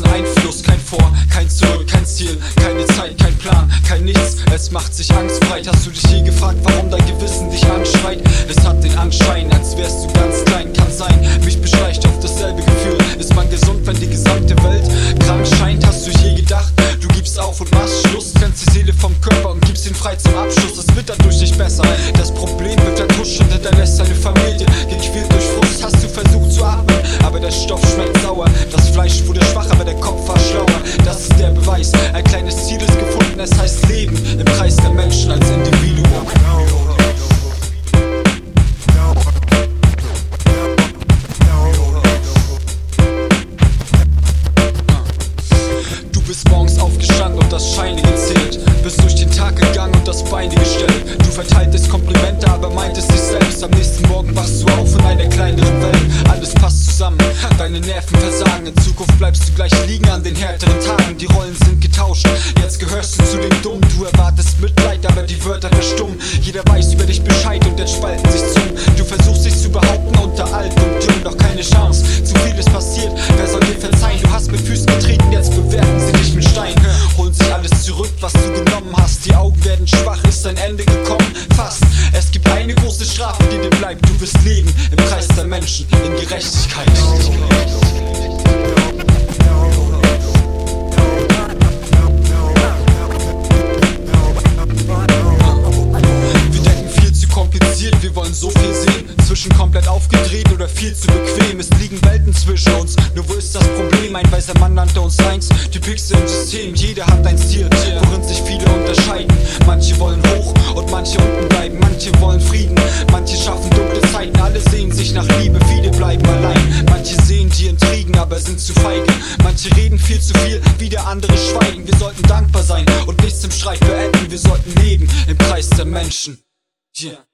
außen Einfluss, kein Vor, kein Zurück, kein Ziel, keine Zeit, kein Plan, kein Nichts, es macht sich Angst breit. Hast du dich je gefragt, warum dein Gewissen dich anschreit? Es hat den Anschein, als wärst du ganz klein, kann sein, mich beschleicht auf dasselbe Gefühl. Ist man gesund, wenn die gesamte Welt krank scheint? Hast du je gedacht, du gibst auf und machst Schluss, trennst die Seele vom Körper und gibst ihn frei zum Abschluss? Es wird dadurch nicht besser, das Problem wird vertuscht und hinterlässt seine Familie gequält durch Frust. Hast du versucht zu atmen, aber der Stoff schmeckt sauer. Das Fleisch wurde schwach, aber der Kopf war schlauer. Das ist der Beweis, ein kleines Ziel ist gefunden, es heißt Leben im Kreis der Menschen als Individuum. Du bist morgens aufgestanden und das Scheine gezählt, bist durch den Tag gegangen und das Beine gestellt. Du verteiltest Komplimente, aber meintest dich selbst. Am nächsten Morgen wachst du auf in einer kleineren Welt. Alles passt zusammen, deine Nerven versagen. In Zukunft bleibst du gleich liegen an den härteren Tagen. Die Rollen sind getauscht, jetzt gehörst du zu den Dummen. Du erwartest Mitleid, aber die Wörter verstummen. Jeder weiß über dich Bescheid und jetzt spalten sich Zungen. Du versuchst dich zu behaupten unter alt und jung, doch keine Chance. Zu viel ist passiert, wer soll dir verzeihen? Du hast mit Füßen getreten, jetzt bewerten sie dich mit Stein. Holen sich alles zurück, was du genommen hast. Die Augen werden schwach, ist dein Ende gekommen? Fast. Es gibt eine große Strafe, die dir bleibt. Du wirst leben im Kreis der Menschen in Gerechtigkeit. Wir denken viel zu kompliziert, wir wollen so viel sehen. Zwischen komplett aufgedreht oder viel zu bequem. Es liegen Welten zwischen uns, nur wo ist das Problem? Ein weiser Mann nannte uns eins, die Pixel im System. Jeder hat ein Ziel, worin sich viele unterscheiden. Manche wollen hoch und manche unten bleiben. Manche wollen Frieden, manche schaffen dunkle Zeiten. Alle sehen sich nach Liebe, viele bleiben allein. Manche sehen die Intrigen, aber sind zu feige. Manche reden viel zu viel, wieder andere schweigen. Wir sollten dankbar sein und nichts im Streit beenden. Wir sollten leben im Kreis der Menschen. Yeah.